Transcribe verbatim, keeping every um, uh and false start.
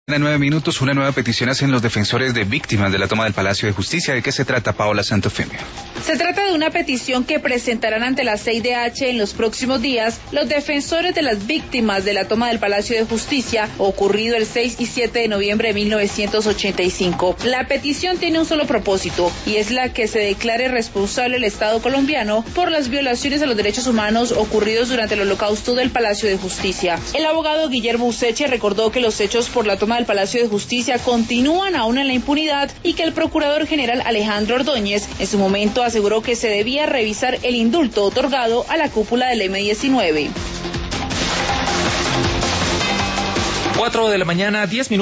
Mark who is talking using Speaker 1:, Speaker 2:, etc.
Speaker 1: En nueve minutos, una nueva petición hacen los defensores de víctimas de la toma del Palacio de Justicia. ¿De qué se trata, Paola Santofimio?
Speaker 2: Se trata de una petición que presentarán ante la C I D H en los próximos días los defensores de las víctimas de la toma del Palacio de Justicia, ocurrido el seis y siete de noviembre de mil novecientos ochenta y cinco. La petición tiene un solo propósito, y es la que se declare responsable el Estado colombiano por las violaciones a los derechos humanos ocurridos durante el holocausto del Palacio de Justicia. El abogado Guillermo Useche recordó que los hechos por la toma del Palacio de Justicia continúan aún en la impunidad y que el procurador general Alejandro Ordóñez en su momento aseguró que se debía revisar el indulto otorgado a la cúpula del eme diecinueve.
Speaker 3: Cuatro de la mañana, diez minutos.